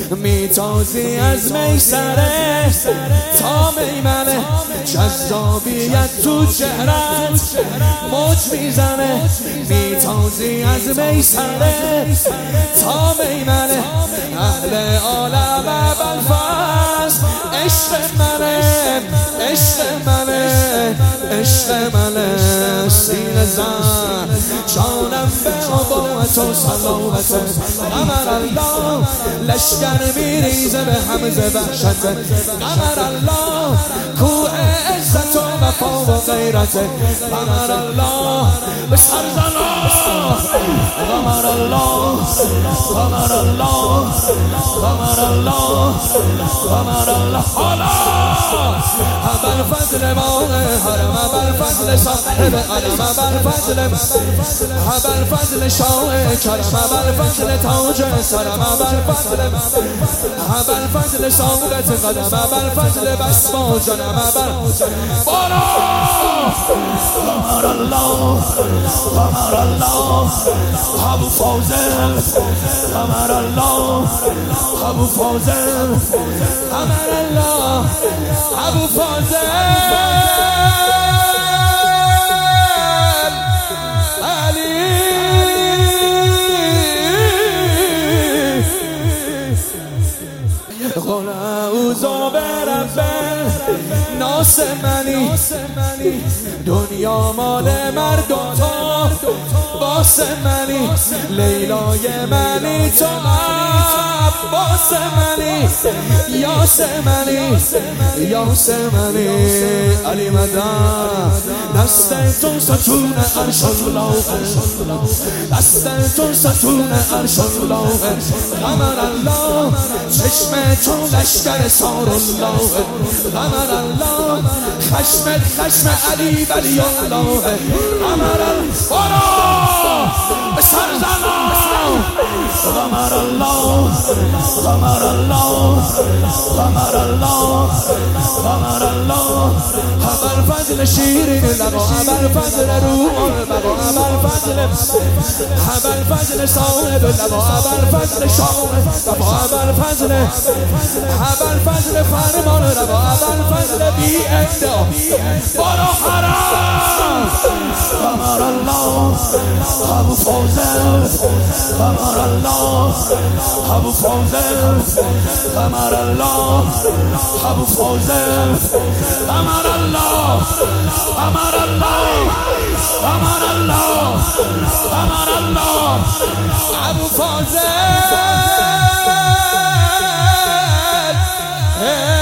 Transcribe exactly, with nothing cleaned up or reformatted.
میتازی از میسره تا میمنه، جذابیت تو چهرت موج میزنه. میتازی از میسره تا میمنه، اهل عالم ابوالفضل عشق منه، عشق منه، عشق منه. سینه زن جانم به عباوت و صلوت قمر الله، لشکر میریزه به حمز وحشت قمر الله، کوه عزت و وفا و غیرت قمر الله. به سرزنا قمر الله، قمر الله، قمر الله، قمر الله. حالا ابوالفضل ما حرم، ابوالفضل صاحب علم، ابوالفضل ابوالفضل شاه کرم، ابوالفضل تاج سرم، ابوالفضل ابوالفضل ثابت قدم، ابوالفضل بسما جنم. بارا قمر الله، قمر الله، ابو فاضل قمر الله، ابو فاضل قمر الله، ابو فاضل علی. قل اعوذ برب ناس منی، دنیا مال مردم تا باس منی، لیلای منی تو عباس منی، یاس منی، یاس منی. علی مدن دستتون ستون عرش الله، دستتون ستون عرش الله. قمر الله چشمتون لشکر سار الله، قمر الله خشمت خشم علی ولی الله. قمر الله به سرزنا قمر الله، قمر الله، قمر الله، قمر الله. ابوالفضل شیرین لقا، ابوالفضل روح البقا، ابوالفضل ابوالفضل صاحب لقا، ابوالفضل شاه وفا، ابوالفضل ابوالفضل فرمان روا، ابوالفضل بی ادعا. بارا حرام قمر الله، ابو فاضل قمر الله، ابو فاضل قمر الله، ابو فاضل قمر الله، قمر الله، قمر الله، قمر الله. ابو فاضل